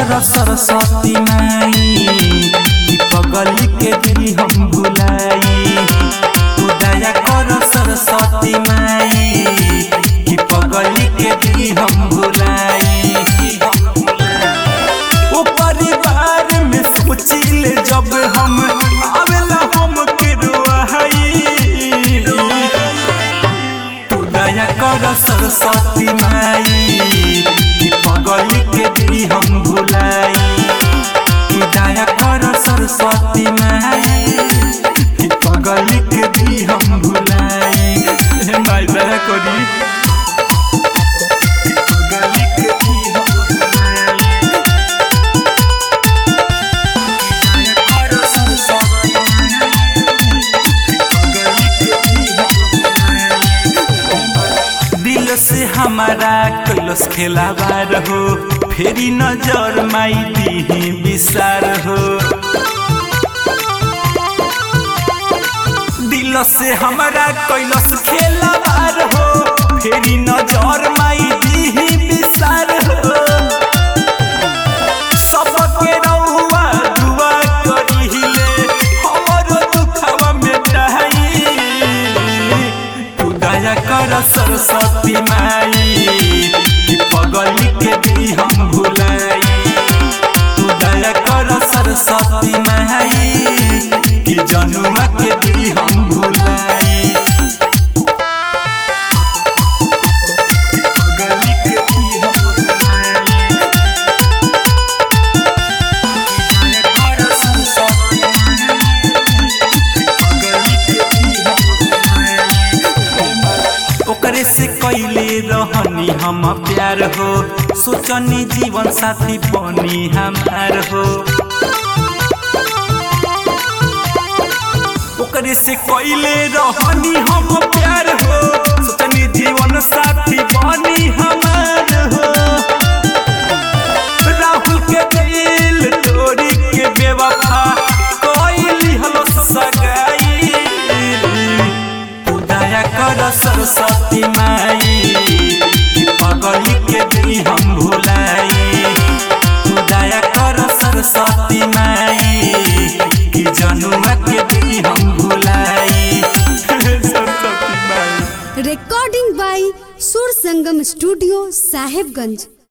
कर सरस्वती माई कि पगली के भी हम भुलाई। तू दया कर सरस्वती माई कि पगली के भी हम भुलाई। ओ परिवार में सोचिले जब हम आवेला हम के रोहाई। तू दया कर सरस्वती माई कि पगली के भी हम भुलाई। कि दया कर सरस्वती माई कि पगली के भी हम भुलाई। माई दया करी पगली के भी हम भुलाई। दया कर सरस्वती पगली के भी हम भुलाई। दिल से हमारा कैलस खेलाबार हो, फेरी नजर माई दीही विसार हो। दिल से हमारा कैलस खेलाबार हो, फेरी नजर माई दीही विसार हो। सबके रहुआ दुआ करिले हमरो दुखवा मिटाई। तू दया कर सरस्वती माई कि पगली के भी हम भुलाई। तू दया कर सरस्वती माई कि जनुआ के भी हम भुलाई। पगली के भी हम भुलाई। दया कर सरस्वती पगली के भी हम भुलाई। ओकरे से कैले रहनी हम प्यार हो, सोचनी जीवन साथी बनी हमार हो। ओकरे से कैले रहनी हम प्यार हो, सोचनी जीवन साथी बनी हमार हो। राहुल के दिल तोड़ी के बेवफा कैली हलो सगाई। तू दया कर सरस्वती माई कि पगली के भी हम भुलाई। तू दया कर सरस्वती माई कि जनुआ के भी हम भुलाई। सरस्वती माई। रिकॉर्डिंग बाय सुर संगम स्टूडियो साहेबगंज।